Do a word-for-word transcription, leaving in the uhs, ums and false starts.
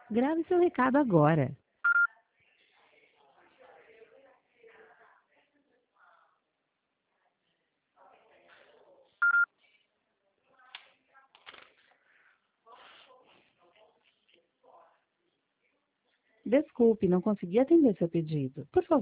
Grave seu recado agora. Desculpe, não consegui atender seu pedido. Por favor,